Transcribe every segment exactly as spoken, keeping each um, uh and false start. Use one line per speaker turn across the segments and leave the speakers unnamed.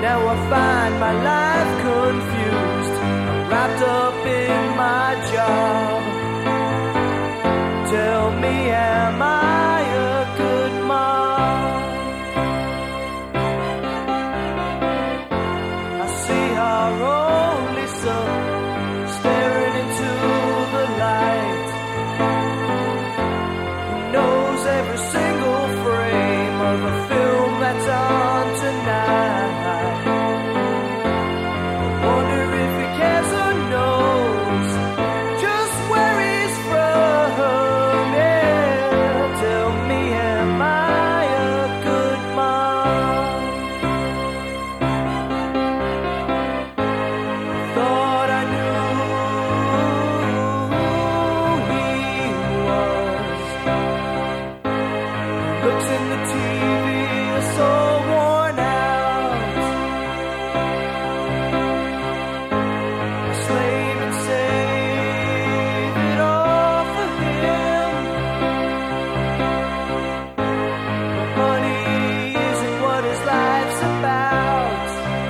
Now I find my life confused, wrapped up in my job. Tell me, am I a good mom? I see our only son staring into the light. He knows every single frame of a film that's on tonight. Wonder if he cares or knows just where he's from. Yeah, tell me, am I a good mom? Thought I knew who he was. Looks in the T V, so worn out. Slave and save it all for him. But money isn't what his life's about.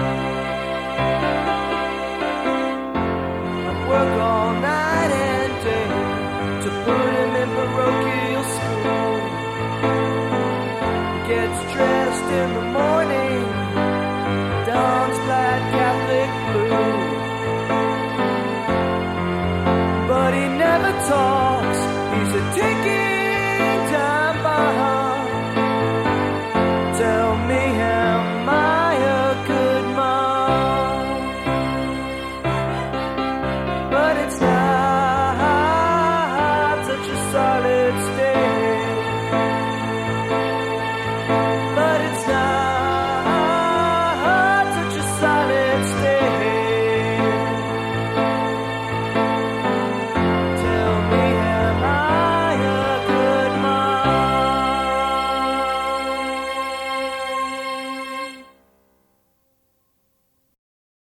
I work all night and day to put him in parochial school. He gets dressed in the morning, dons plaid Catholic blue. But he never talks, he's a ticking time bomb. Tell me,